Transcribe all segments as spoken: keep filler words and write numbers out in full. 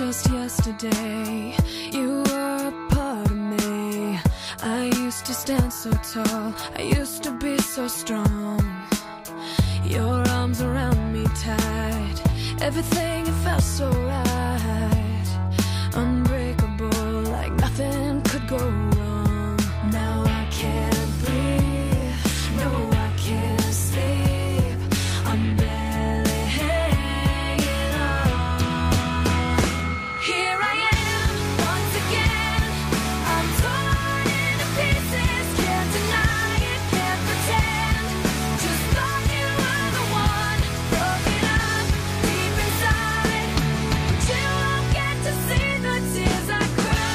just yesterday, you were a part of me. I used to stand so tall, I used to be so strong. Your arms around me tight, everything it felt so right. Unbreakable, like nothing could go wrong. Now I can't breathe, no I can't sleep. I'm barely hanging on. Here I am, once again. I'm torn into pieces, can't deny it, can't pretend. Just thought you were the one, broken up deep inside. But you won't get to see the tears I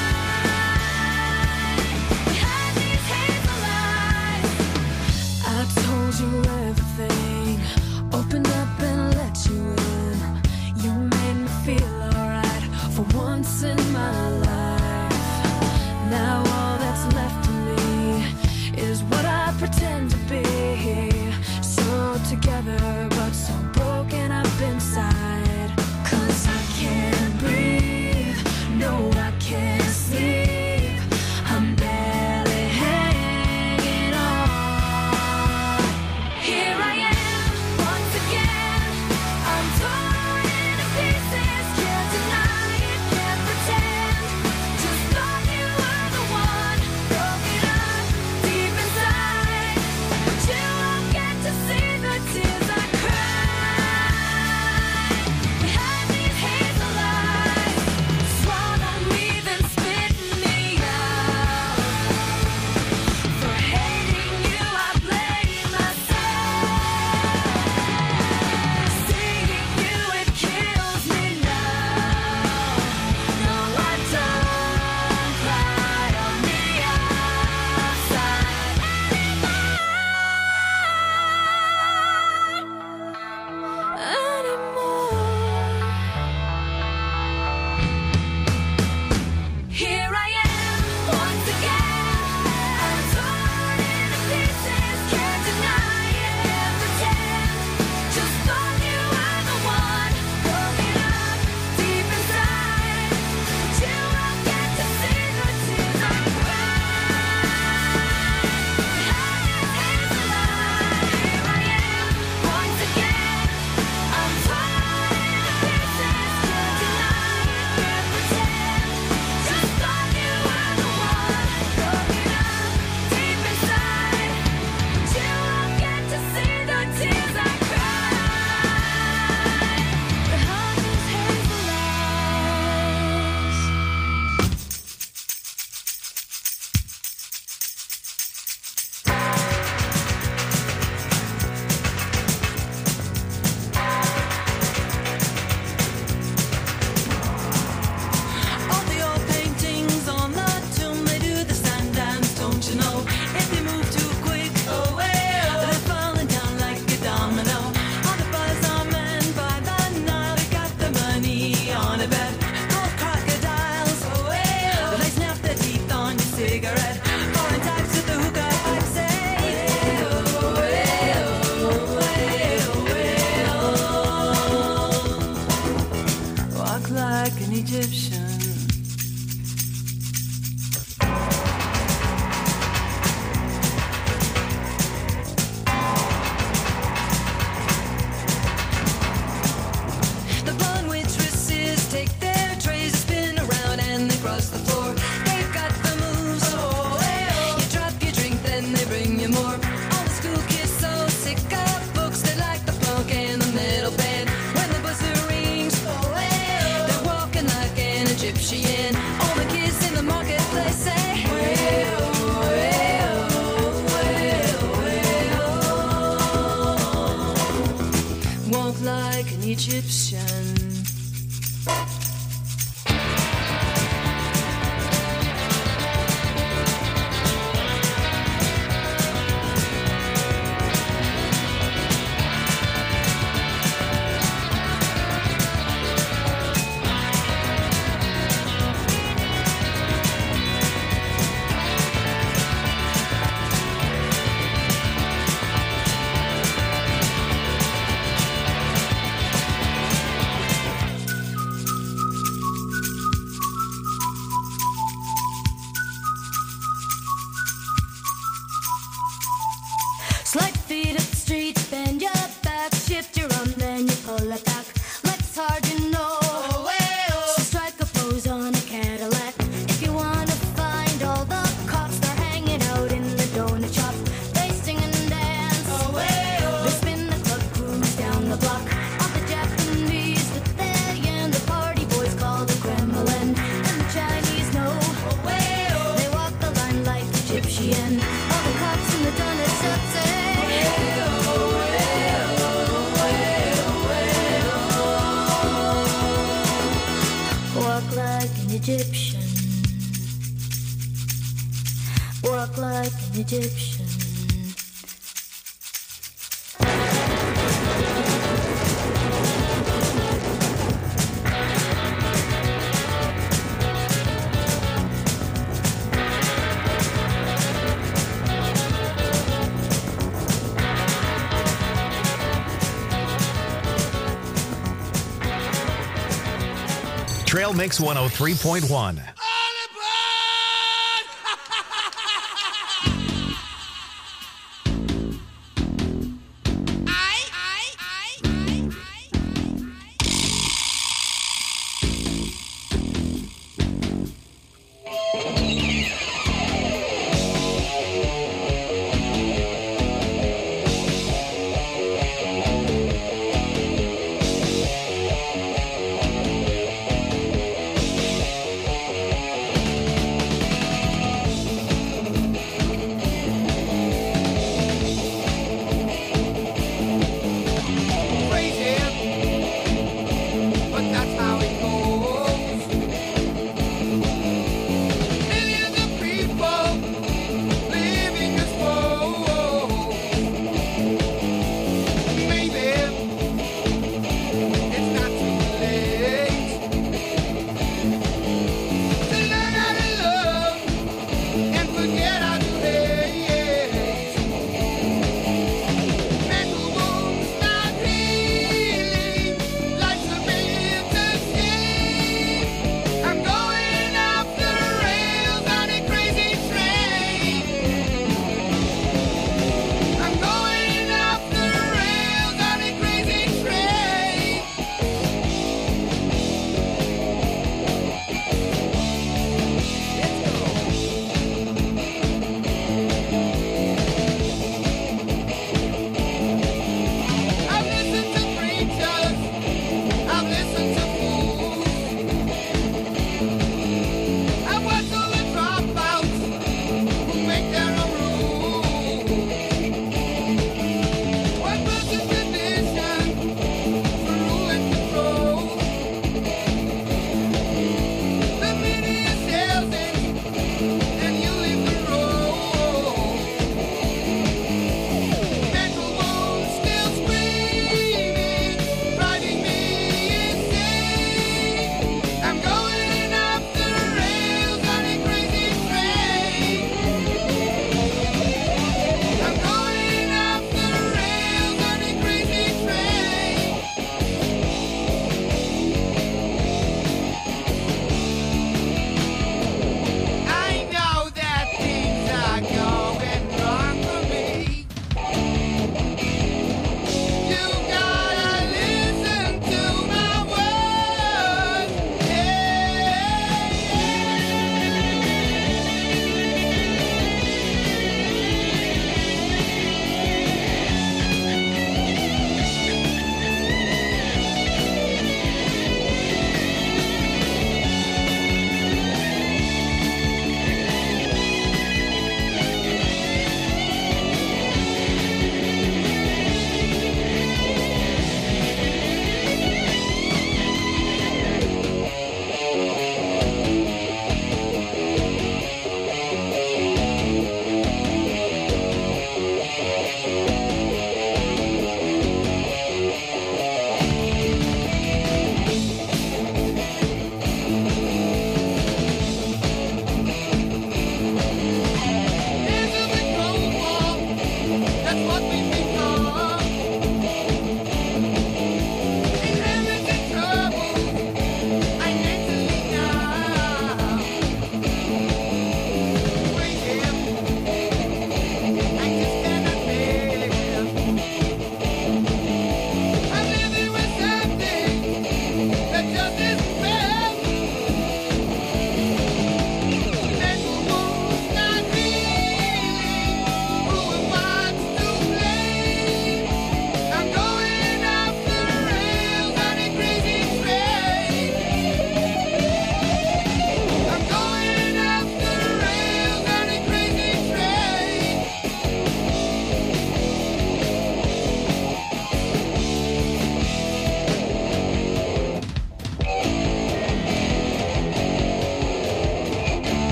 cried. We had these hazel eyes. I told you everything, opened up and let you in. You made me feel alright for once in my life. Now all that's left of me is what I pretend to be. So together but so broken up inside. 'Cause I can't breathe, no I can't sleep. I'm barely hanging on. Here I am, once again. I'm torn into pieces, can't deny it, can't pretend. Just thought you were the one, broken up deep inside. But you won't get to see the tears I cried. We had these hazel eyes, swallow me then spit me out. For hating you I blame myself. Seeing you it kills me now. No I don't cry on the outside anymore. Here I am, once again. I'm torn into pieces, can't deny it, can't pretend. Just thought you were the one, broken up deep inside. But you won't get to see the tears I cried. We had these hazel eyes. Here I am, once again. I'm torn into pieces, can't deny it, can't pretend. Just thought you were the one, broken up deep inside. But you won't get to see the tears I cried. Behind these hazel eyes. All the old paintings on the tomb, they do the sand dance, don't you know? If they move too quick, oh, well, they're falling down like a domino. All the boys are men by the Nile, they got the money on a bet. Gold crocodiles, oh, well, they snap their teeth on your cigarette. Foreign types with the hookah pipe say, oh, well, well, well. Walk like an Egyptian. The blonde waitresses take their trays, spin around and they cross the floor. They've got the moves, oh, well. You drop your drink, then they bring you more. All the school kids so sick of books, they like the punk and the metal band. When the buzzer rings, oh, well, they're walking like an Egyptian. All the kids in the marketplace say, well, well, well, well. Walk like an Egyptian. Egyptian. Trail Mix one oh three point one.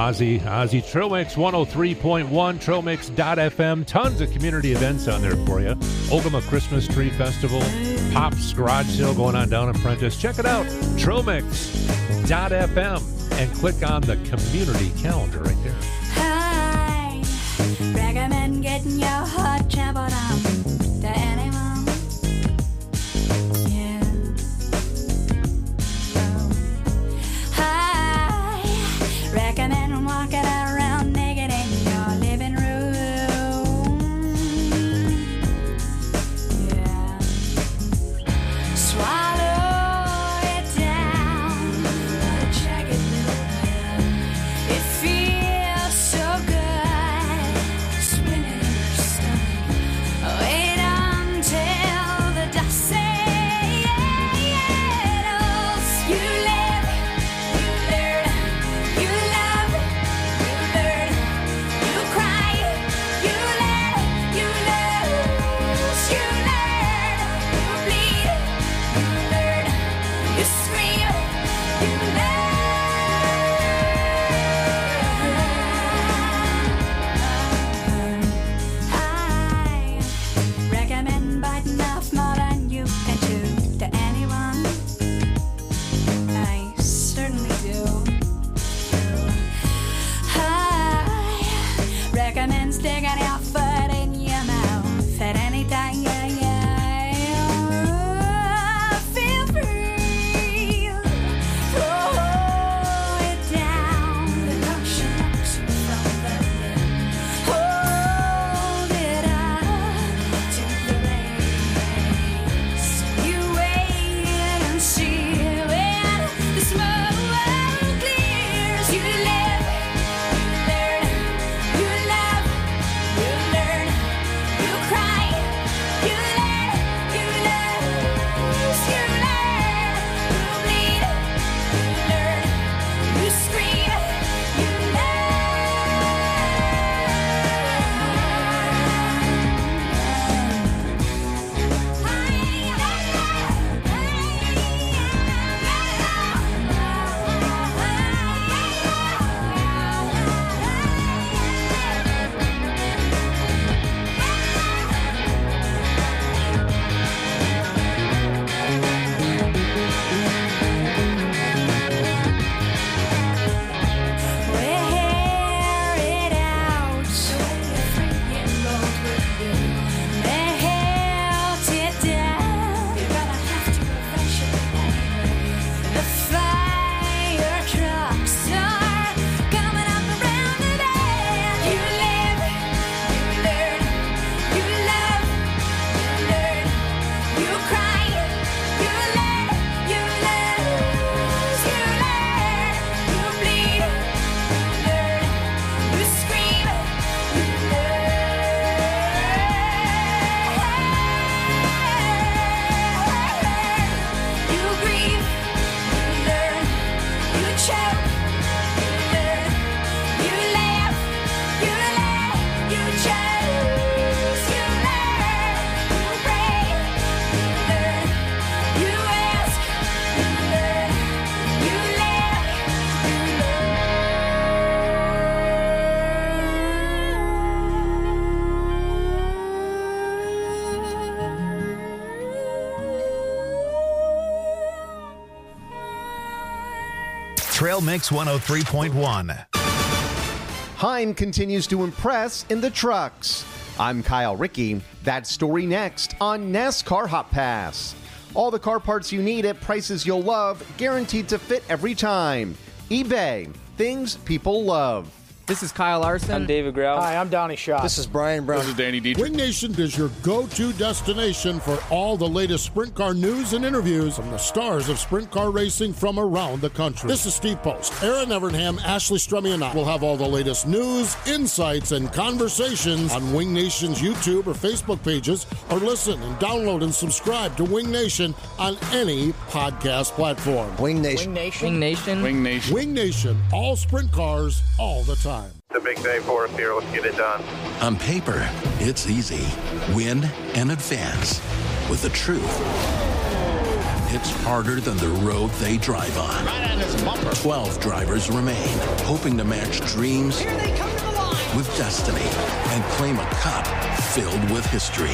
Ozzy. Ozzy, Trail Mix one oh three point one, trail mix dot f m. Tons of community events on there for you. Ogama Christmas Tree Festival, Pop's Garage Sale going on down in Prentice. Check it out, trail mix dot f m, and click on the community calendar right there. I recommend getting your heart trampled on to anyone. Yeah. Oh. I recommend walking around naked in your living room. Yeah. Swallow it down, but a jagged little pill. It feels so good, swimming in your stomach. Wait until the dust settles. You live, you learn, you love, you learn, you cry, you learn, you lose, you learn, you bleed, you learn, you scream, you learn. I recommend biting off more than you can chew to anyone. I certainly do. I recommend sticking your foot in your mouth at any time. Feel free. Throw it down. The notion knocks you from the lid. Hold it up to the race. You wait and see when the smoke clears. You live, you learn, you love, you learn, you cry, you learn, you lose, you learn, you bleed, you learn, you scream, you wear it out. Melt it down. You're gonna have to eventually. The fire trucks are coming up around the bend. You live, you learn, you love, you learn, you cry, you learn, you lose, you learn, you bleed, you learn, you scream, you learn, you grieve, you learn, you choke, you learn, you laugh, you laugh, you choose, you learn, you pray, you learn, you ask, you learn, you live, Trail Mix one oh three point one. Heim continues to impress in the trucks. I'm Kyle Rickey. That story next on NASCAR Hot Pass. All the car parts you need at prices you'll love, guaranteed to fit every time. eBay, things people love. This is Kyle Larson. I'm David Grau. Hi, I'm Donnie Shaw. This is Brian Brown. This is Danny Dietrich. Wing Nation is your go-to destination for all the latest sprint car news and interviews from the stars of sprint car racing from around the country. This is Steve Post. Aaron Evernham, Ashley Strummy, and I will have all the latest news, insights, and conversations on Wing Nation's YouTube or Facebook pages, or listen and download and subscribe to Wing Nation on any podcast platform. Wing Nation. Wing Nation. Wing Nation. Wing Nation. Wing Nation, all sprint cars, all the time. It's a big day for us here. Let's get it done. On paper, it's easy. Win and advance. With the truth hits harder than the road they drive on. Right on this bumper. Twelve drivers remain, hoping to match dreams Here they come to the line. with destiny and claim a cup filled with history.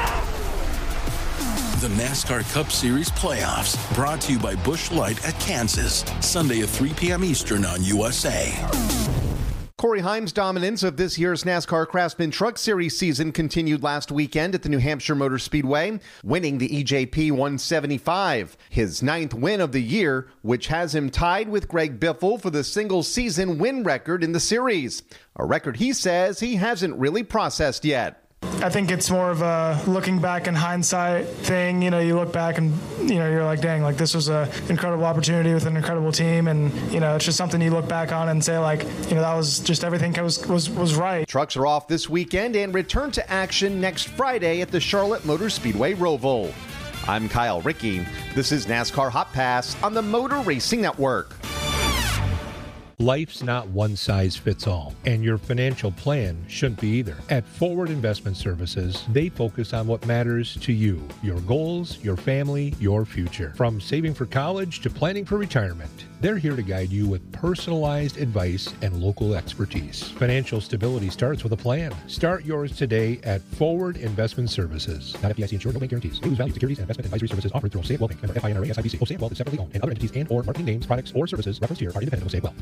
The NASCAR Cup Series playoffs, brought to you by Busch Light at Kansas, Sunday at three p.m. Eastern on U S A. Corey Heim's dominance of this year's NASCAR Craftsman Truck Series season continued last weekend at the New Hampshire Motor Speedway, winning the E J P one seventy-five, his ninth win of the year, which has him tied with Greg Biffle for the single-season win record in the series, a record he says he hasn't really processed yet. I think it's more of a looking back in hindsight thing. You know, you look back and, you know, you're like, dang, like this was an incredible opportunity with an incredible team. And, you know, it's just something you look back on and say, like, you know, that was just everything was, was, was right. Trucks are off this weekend and return to action next Friday at the Charlotte Motor Speedway Roval. I'm Kyle Rickey. This is NASCAR Hot Pass on the Motor Racing Network. Life's not one size fits all, and your financial plan shouldn't be either. At Forward Investment Services, they focus on what matters to you, your goals, your family, your future. From saving for college to planning for retirement, they're here to guide you with personalized advice and local expertise. Financial stability starts with a plan. Start yours today at Forward Investment Services. Not F D I C insured, no bank guarantees. May lose value. Securities and investment advisory services offered through Osaic Wealth Bank. Member F I N R A S I B C. Osaic Wealth is separately owned, and other entities and or marketing names, products, or services referenced here are independent of Osaic Wealth.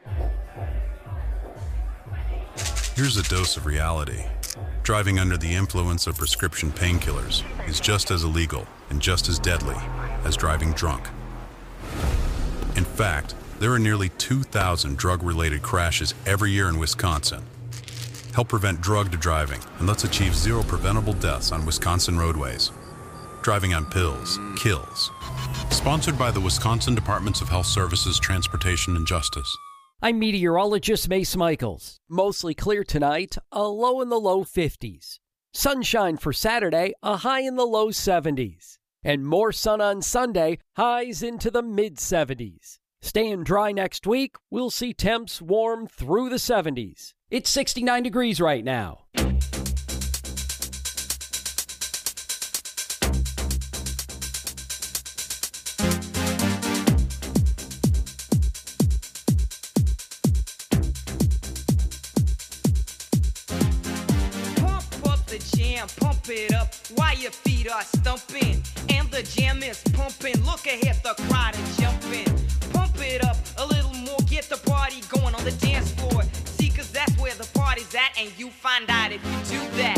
Here's a dose of reality. Driving under the influence of prescription painkillers is just as illegal and just as deadly as driving drunk. In fact, there are nearly two thousand drug-related crashes every year in Wisconsin. Help prevent drugged driving and let's achieve zero preventable deaths on Wisconsin roadways. Driving on pills kills. Sponsored by the Wisconsin Departments of Health Services, Transportation, and Justice. I'm meteorologist Mace Michaels. Mostly clear tonight, a low in the low fifties. Sunshine for Saturday, a high in the low seventies. And more sun on Sunday, highs into the mid seventies. Staying dry next week, we'll see temps warm through the seventies. It's sixty-nine degrees right now. Pump it up while your feet are stumping and the jam is pumping. Look ahead, the crowd is jumping. Pump it up a little more, get the party going on the dance floor. See, cause that's where the party's at, and you find out if you do that.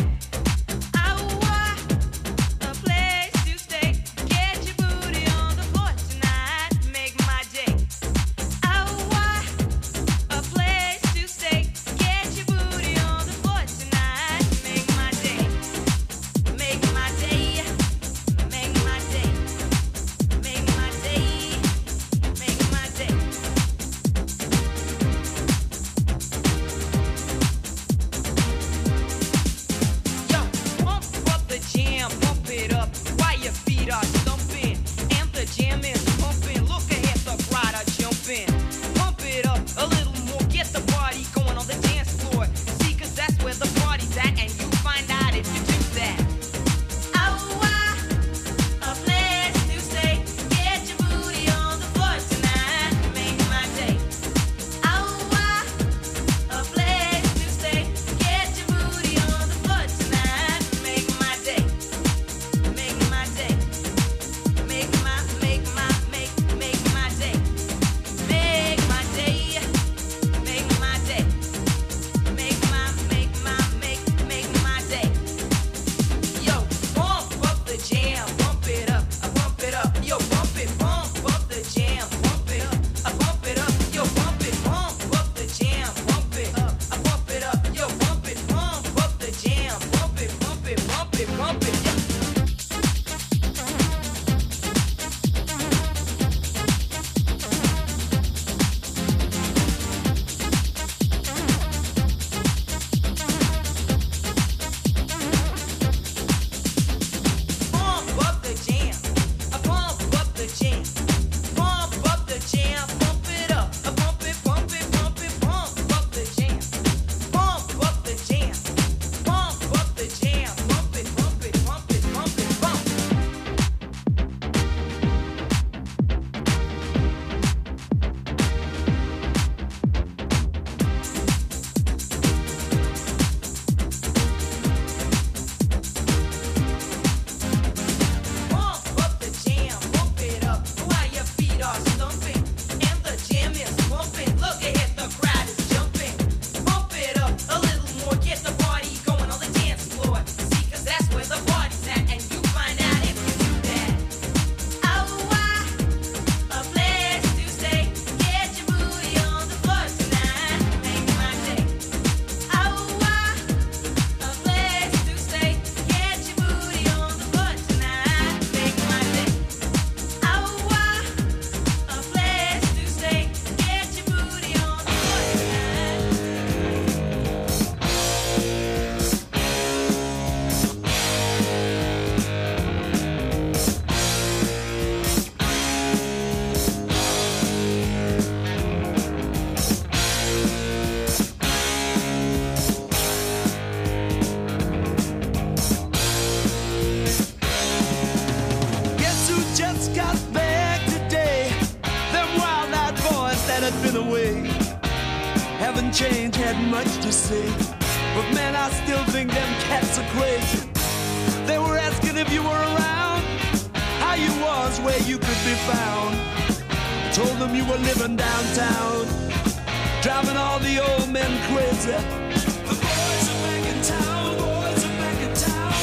and change had much to say. But man, I still think them cats are crazy. They were asking if you were around, how you was, where you could be found. Told them you were living downtown, driving all the old men crazy. The boys are back in town, boys are back in town.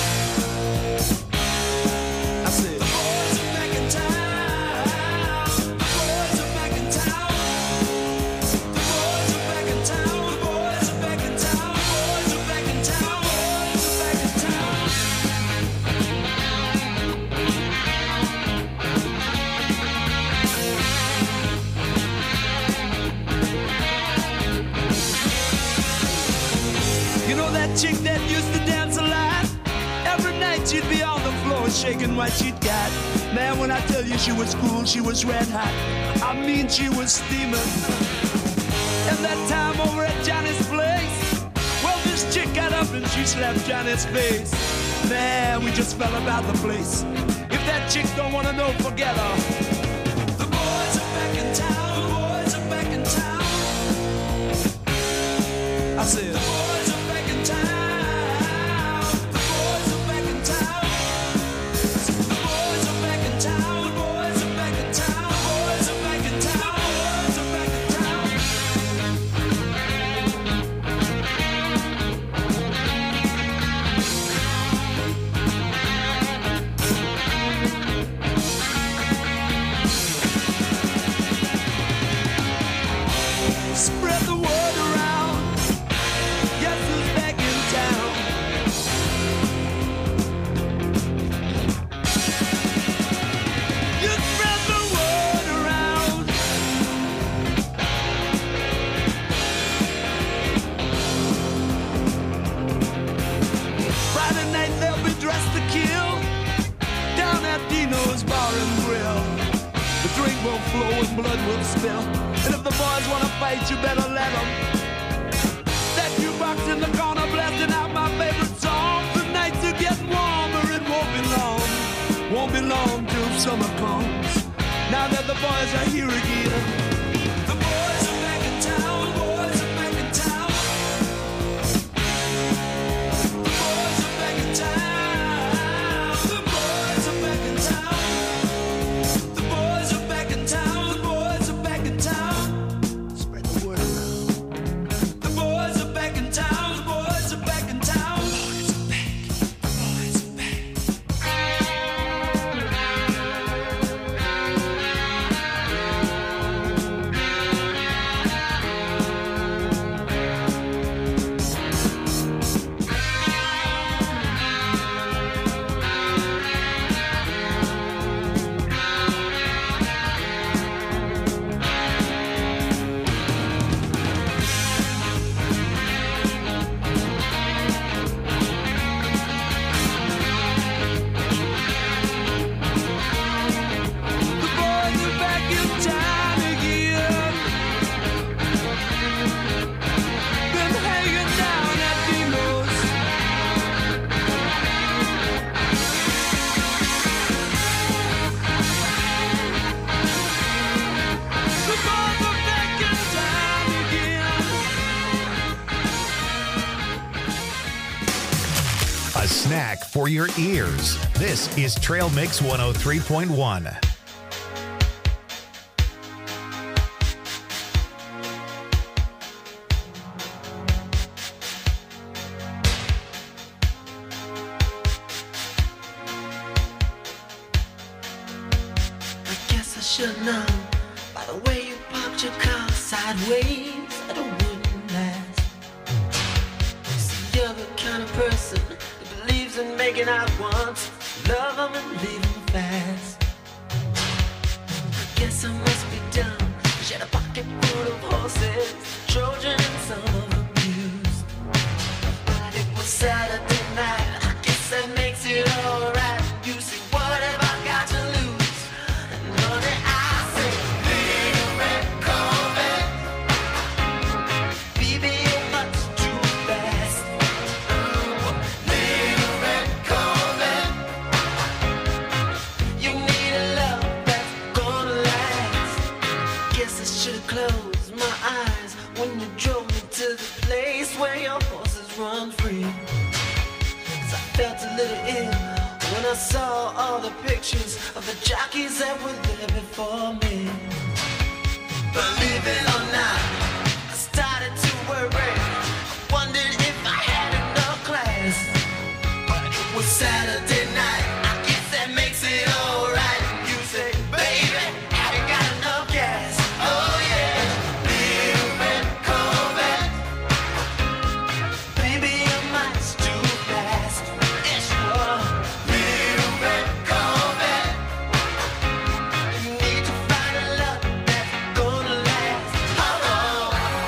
I said, the boys are back in town. The boys are back in town. The boys are back in town. The boys are back in town. The boys are back in town. Boys are back in town. You know that chick that used to dance a lot? Every night she'd be on the floor shaking what she'd got. Man, when I tell you she was cool, she was red hot. I mean, she was steaming. And that time over at Johnny's place, well, this chick got up and she slapped Johnny's face. Man, we just fell about the place. If that chick don't wanna know, forget her. The boys are back in town. The boys are back in town. I said, the boys are back in town. The boys are back in town. The boys are back in town. The boys are back in town. The boys are back in town. The boys are back in town. Spread the word around. Guess who's back in town? You spread the word around. Friday night they'll be dressed to kill down at Dino's Bar and Grill. The drink will flow and blood will spill. And if the boys wanna fight, you better let them. That jukebox in the corner blasting out my favorite song. The nights are getting warmer, it won't be long. Won't be long till summer comes. Now that the boys are here again. The boys are back in town. The boys are back in town. The boys are back in town. The boys are back in town. The boys are back in town. The boys are back in town. Spread the word around. The boys are back in town. The boys are back in town. The boys are back. The boys are back. The boys are back in town again. Been hanging down at Dino's. The boys are back in town again. A snack for your ears. This is Trail Mix one oh three point one. I guess I should know by the way you parked your car sideways that it wouldn't last. See, you're the kind of person who believes in making out once, love them and leave them fast. I guess I must be dumb. She had a pocket full of horses, Trojan and some of them used. But it was Saturday night. I guess that makes it alright. You see, what have I got to lose? And honey, I say, little red Corvette. Baby, you're much too fast. Ooh, little red Corvette. You need a love that's gonna last. Guess I should've closed my eyes when you drove me to just run free. 'Cause I felt a little ill when I saw all the pictures of the jockeys that were there before me. Believe it or not, I started to worry. I wondered if I had enough class. But it was Saturday night, I guess that makes it alright. You say, baby, have you got enough gas? Oh yeah, little red Corvette. Baby, your mind's too fast. Yes, you are. Little red Corvette. You need to find a love that's gonna last. Oh, oh.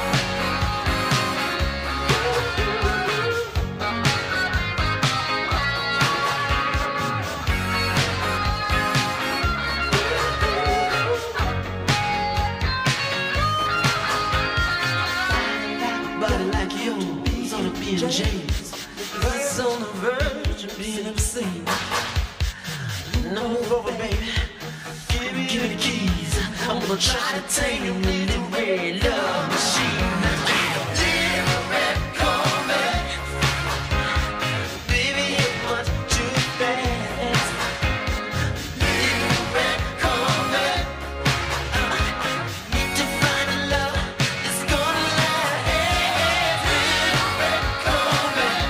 Body like yours on a B and J's. It's on the verge of being obscene. No, move over, baby. Give me, give me the keys. I'm gonna try to tame you in the red love machine. Little red Corvette. Baby, you're much too fast. Little red Corvette. Need to find a love that's gonna last. Little red Corvette.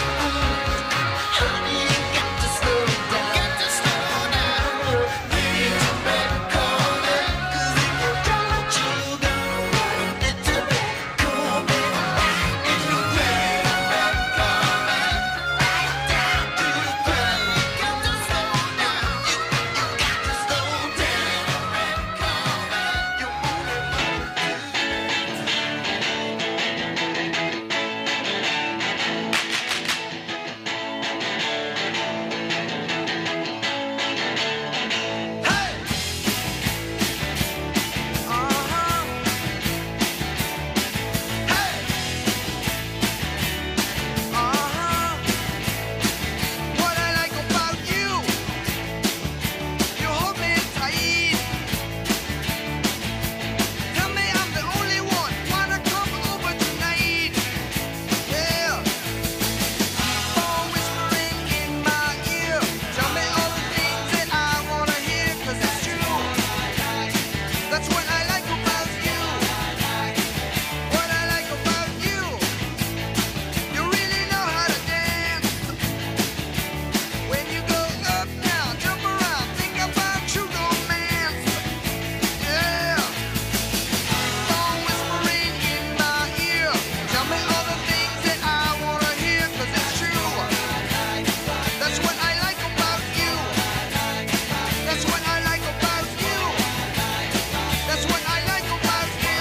Honey, you got to slow down. Got to slow down. Little red Corvette. 'Cause if you don't let you go, little red Corvette. Little red Corvette. Right down to the ground. You got to slow down. You, you got to slow down. Red Corvette. You What I like about you, you hold me tight. Tell me I'm the only one, wanna come over tonight. Yeah. Phone whispering in my ear, tell me all the things that I wanna hear, 'cause it's true. That's what I like about you. What I like about you, you really know how to dance. When you go up, down, jump around, think about true romance. Yeah. Phone whispering in my ear, tell me all the things that I wanna hear, 'cause it's true. That's what I like about you. That's what I like about you. That's what I like about you.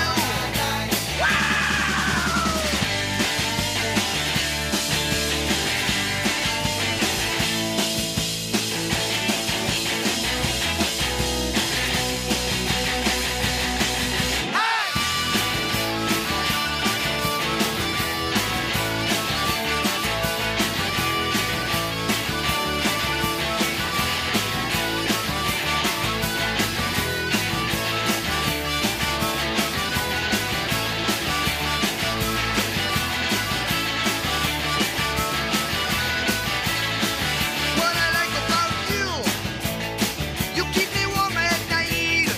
What I like about you, you keep me warm at night.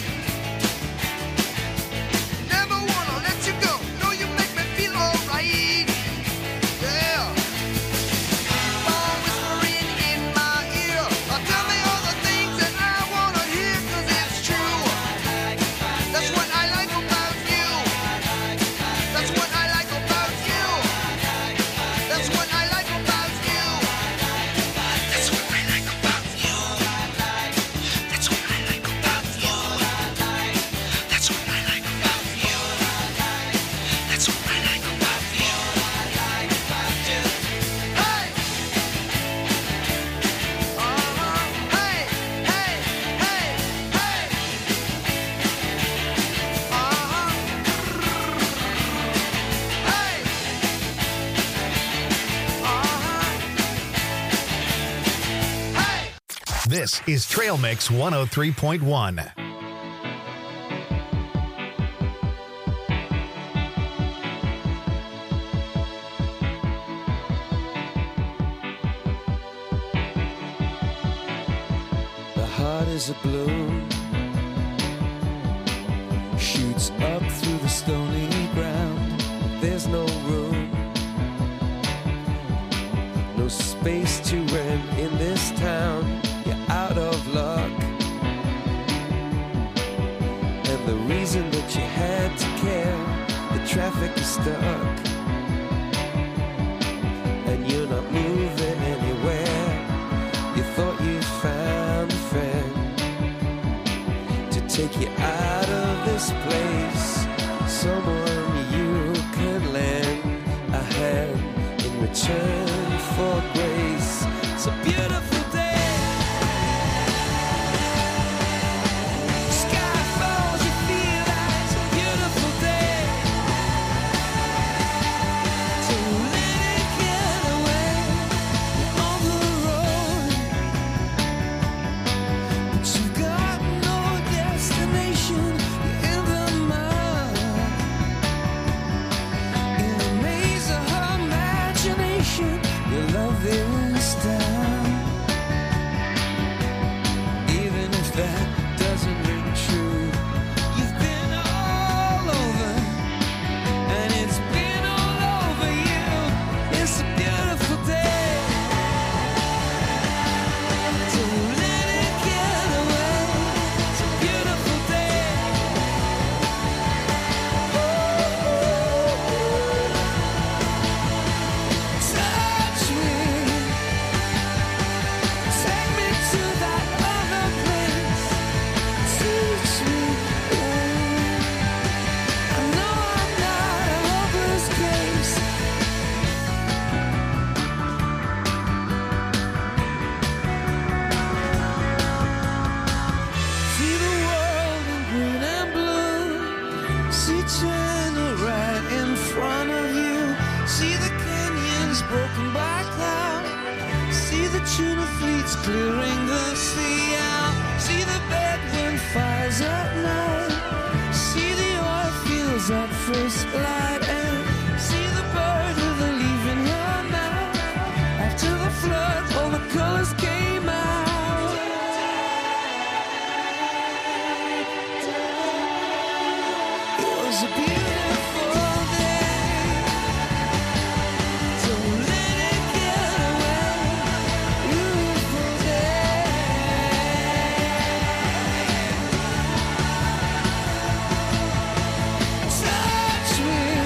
Never wanna let you go. No, you make me feel alright. Yeah. Phone whispering in my ear, uh, tell me all the things that I wanna hear, 'cause it's true. That's what I like about you. That's what I like about you. That's what I like about you. That's what I like about you. That's what I like about you. That's what I like about you. That's what I like about you. Hey! Uh-huh. Hey, hey, hey, hey. Uh-huh. Hey! Uh-huh. Hey! This is Trail Mix one oh three point one. heart is a bloom, shoots up through the stony ground. There's no room, no space to rent in this town. You're out of luck, and the reason that you had to care, the traffic is stuck, and you're not moving anywhere. You thought you found a friend to take you out of this place, someone you can lend a hand in return for grace. It's a beautiful day. Sky falls, you feel like it's a beautiful day. Don't let it get away. You're on the road, but you've got no destination. You're in the mud, in a maze of imagination. Your love is down, even if that doesn't ring true. You've been all over, and it's been all over you. It's a beautiful day. Don't let it get away. It's a beautiful day. Touch me, take me to that other place. Teach me, I know I'm not a hopeless case. See the world in green and blue. See China right in front of you. See the canyons broken by cloud. See the tuna fleets clearing the sea out. See the bedroom fires at night. See the oil fields at first light. And see the bird with a leaf in her mouth. After the flood, all the colors came out. It was a beautiful day. Don't let it get away. Beautiful day. Touch me,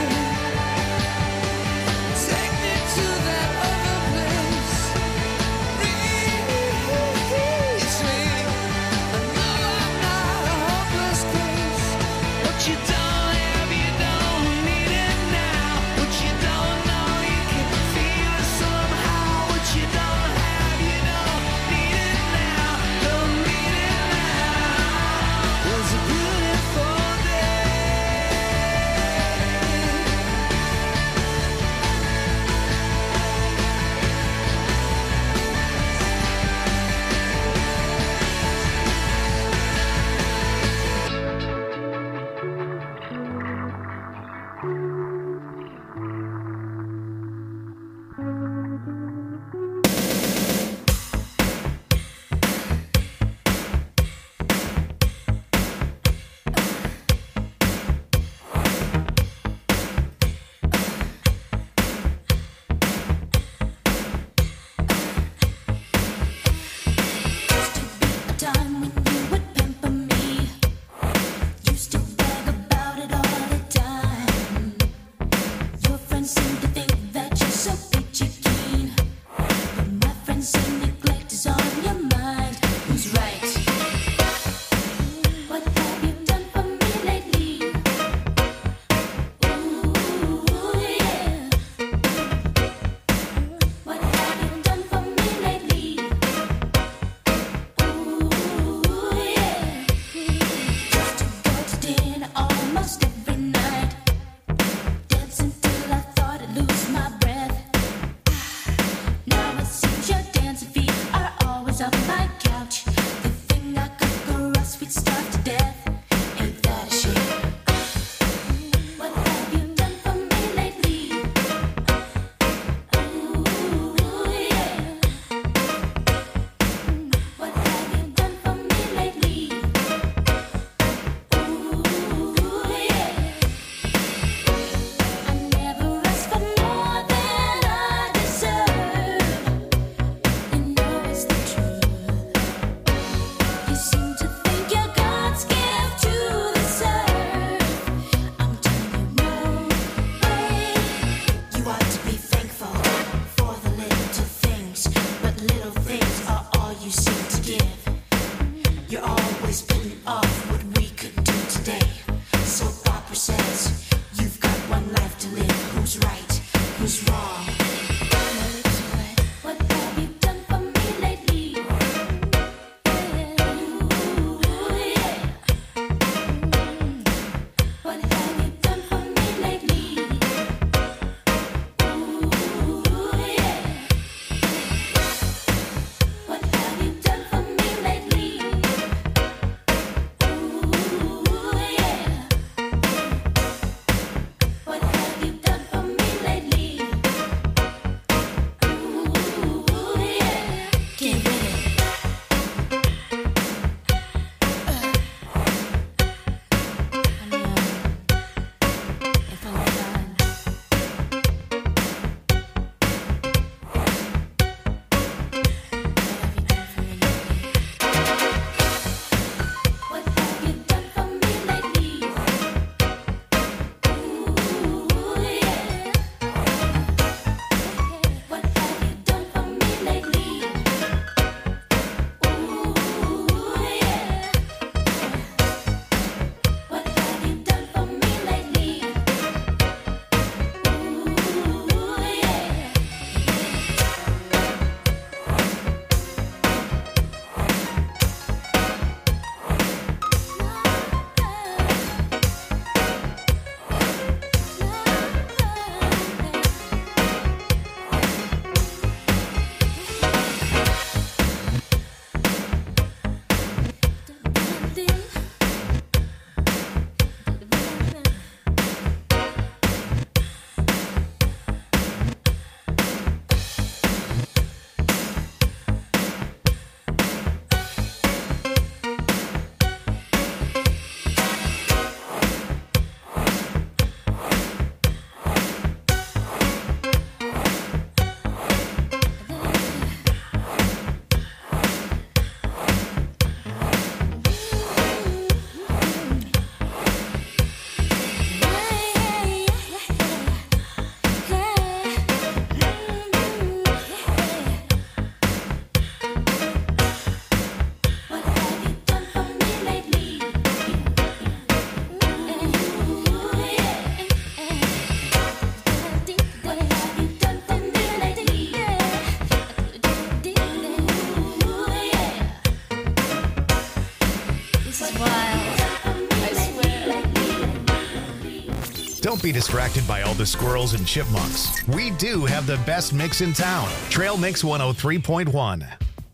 Don't be distracted by all the squirrels and chipmunks. We do have the best mix in town. Trail Mix one oh three point one.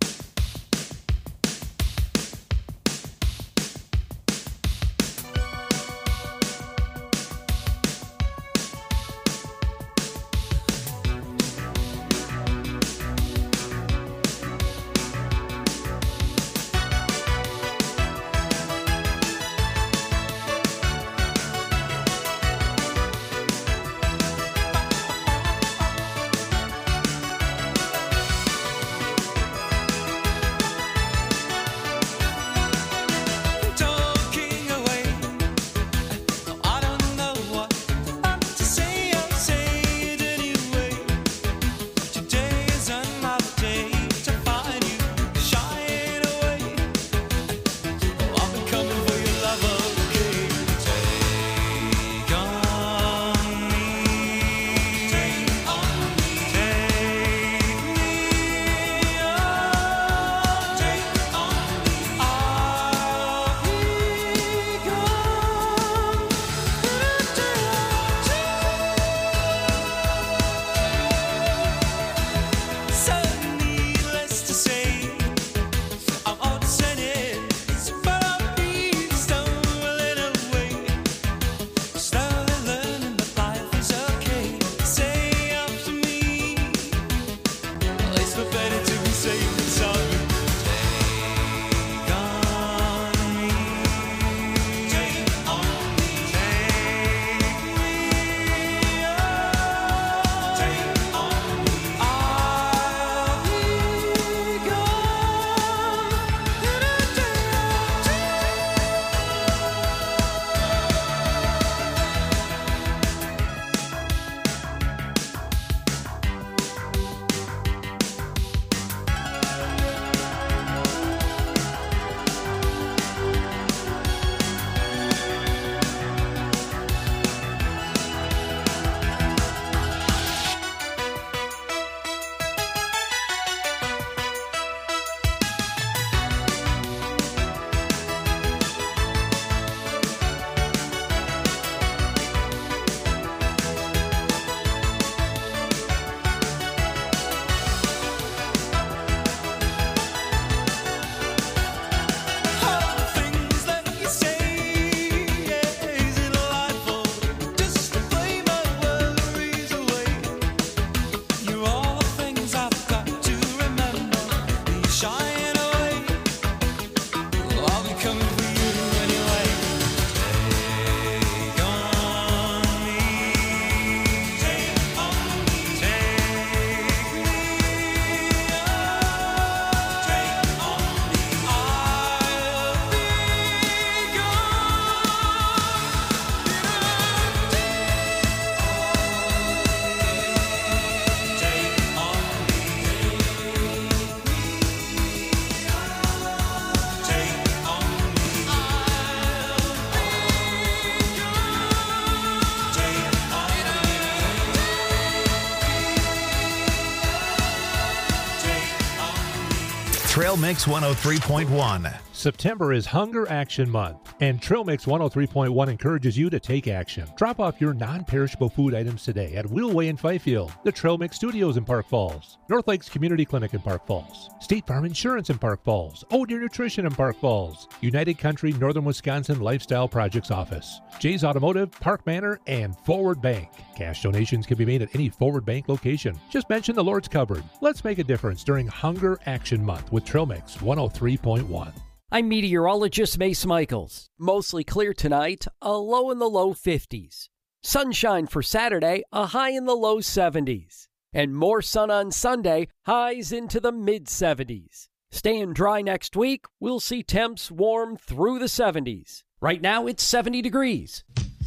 Trail Mix one oh three point one. September is Hunger Action Month, and Trail Mix one oh three point one encourages you to take action. Drop off your non-perishable food items today at Wheelway in Fifield, the Trail Mix Studios in Park Falls, North Lakes Community Clinic in Park Falls, State Farm Insurance in Park Falls, Oh Deer Nutrition in Park Falls, United Country Northern Wisconsin Lifestyle Projects Office, Jay's Automotive, Park Manor, and Forward Bank. Cash donations can be made at any Forward Bank location. Just mention the Lord's Cupboard. Let's make a difference during Hunger Action Month with Trail Mix one oh three point one. I'm meteorologist Mace Michaels. Mostly clear tonight, a low in the low fifties. Sunshine for Saturday, a high in the low seventies. And more sun on Sunday, highs into the mid seventies. Staying dry next week, we'll see temps warm through the seventies. Right now, it's seventy degrees.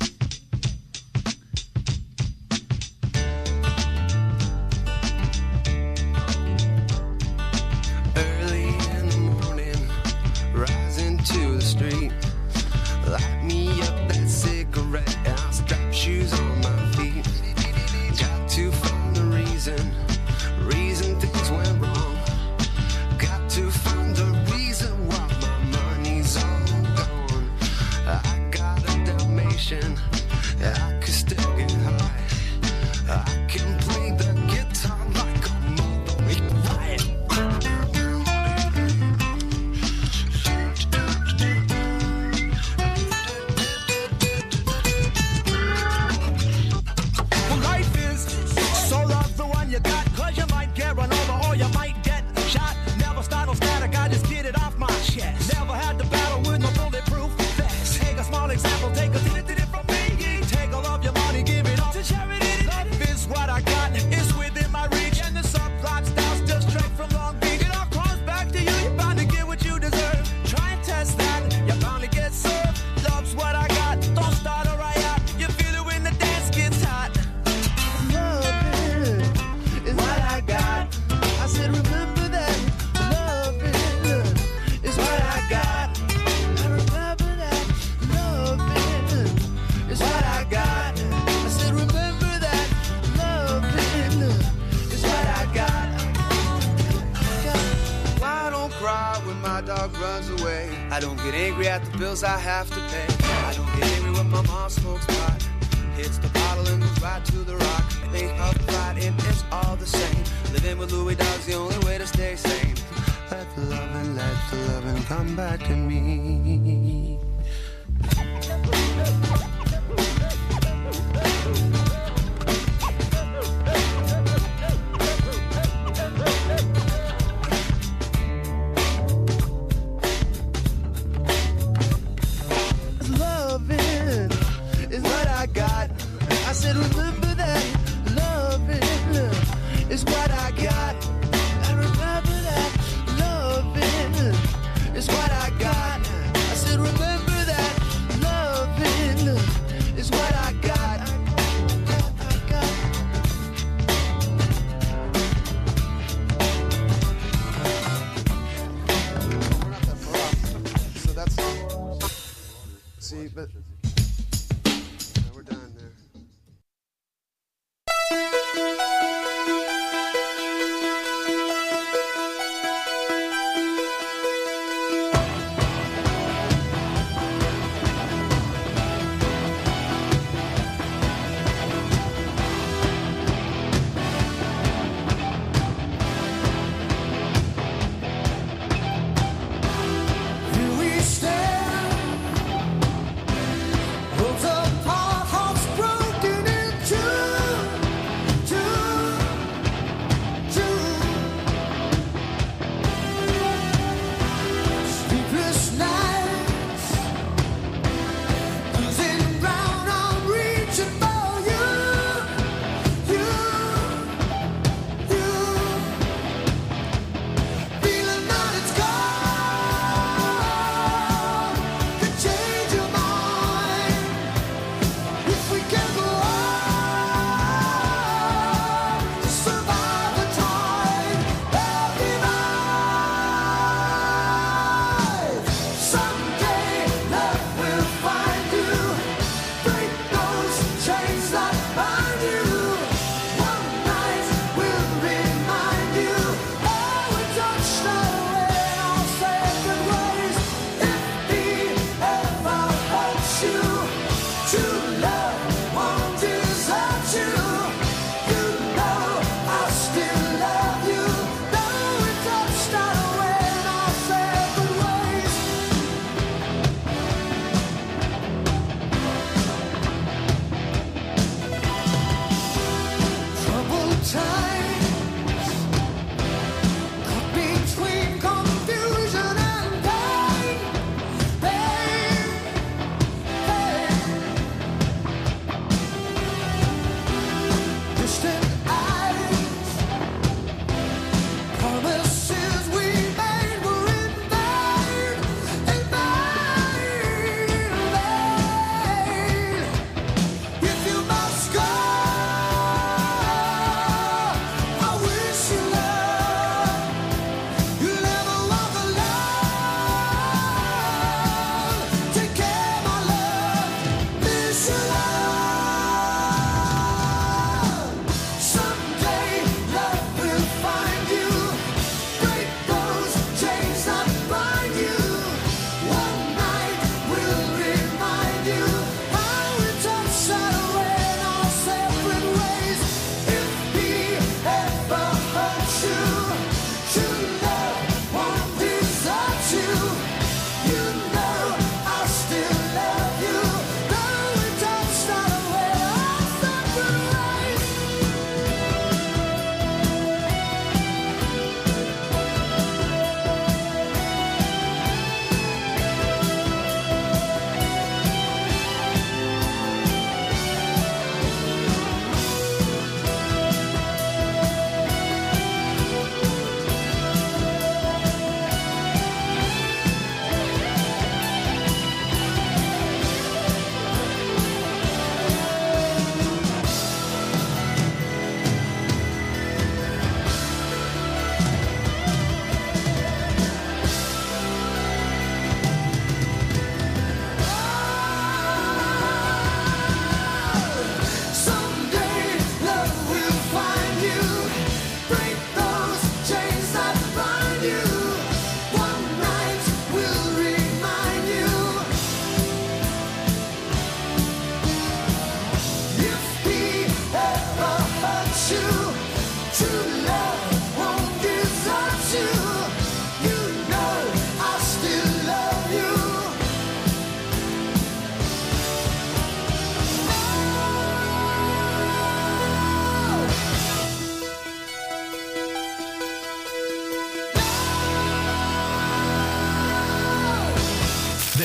To the street, light me up that cigarette, I'll strap shoes on my feet. Got to find the reason, reason things went wrong. Got to find the reason why my money's all gone. I got a Dalmatian my dog runs away. I don't get angry at the bills I have to pay. I don't get angry when my mom smokes pot, hits the bottle and goes right to the rock. Think of fighting, it's all the same. Living with Louis Dog's the only way to stay sane. Let the loving, let the loving come back to me. Loving is what I got. I said remember that. Loving is what I got. I remember that. Loving is what I got. I said remember that. Loving is what I got. I got. We're not that far off. So that's see, but yeah, we're done there.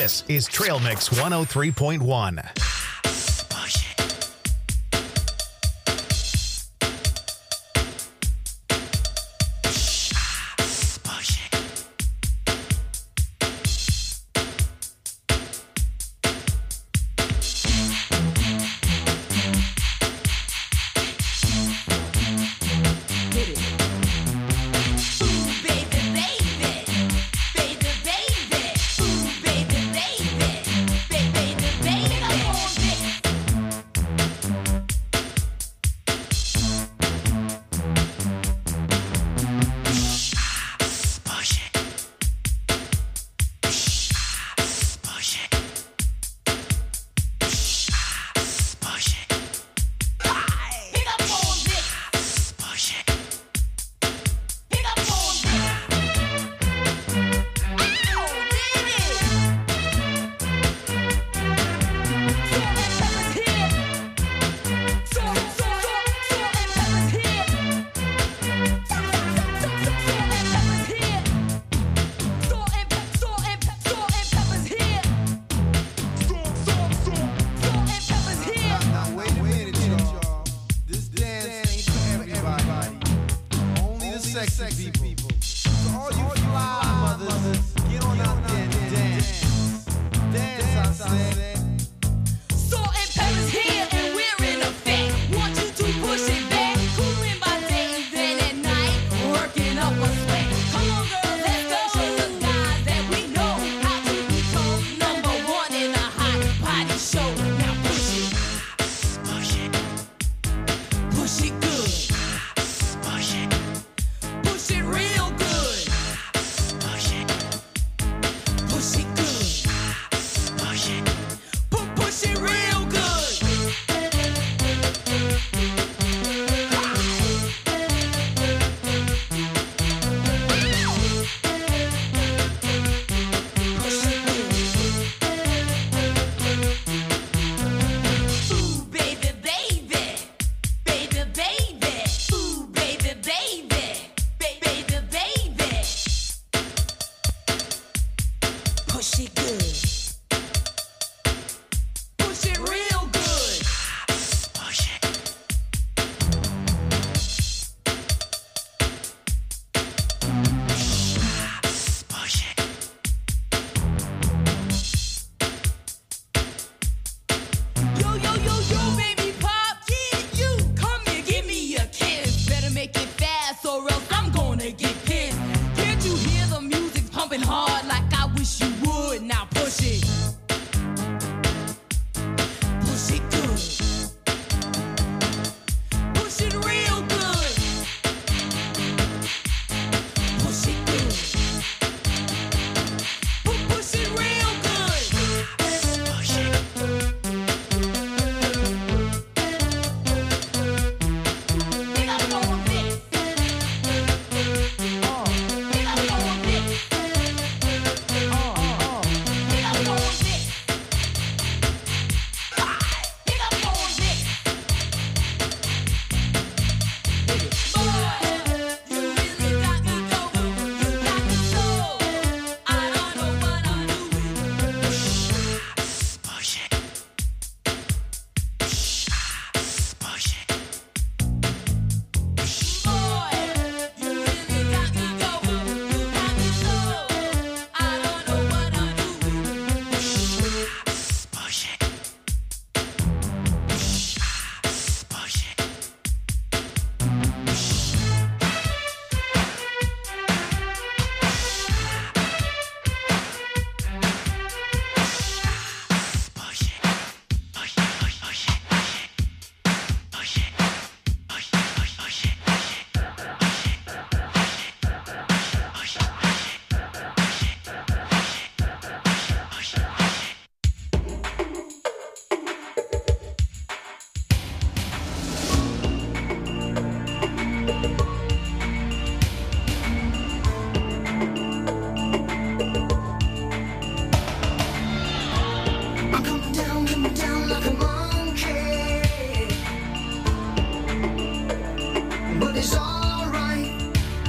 This is Trail Mix one oh three point one.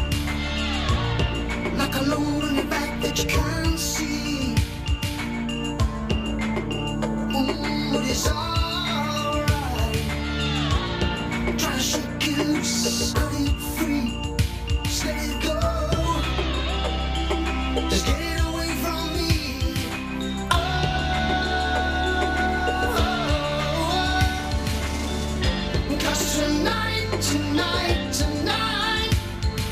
Like a load on your back that you can't see. Just get it away from me. Oh, oh, oh. 'Cause tonight, tonight, tonight, oh,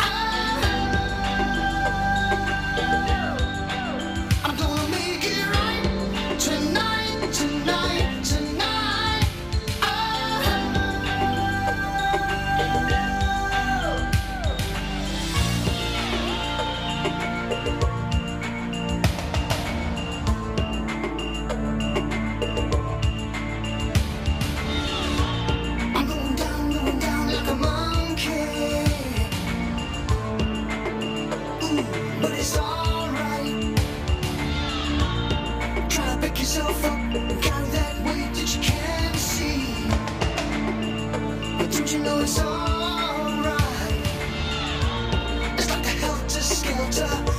I'm gonna make it right. Tonight, tonight, tonight, oh, I'm going down, going down like a monkey. Ooh, but it's alright. Try to pick yourself up and carry that weight that you can't see. But don't you know it's alright? It's like a helter-skelter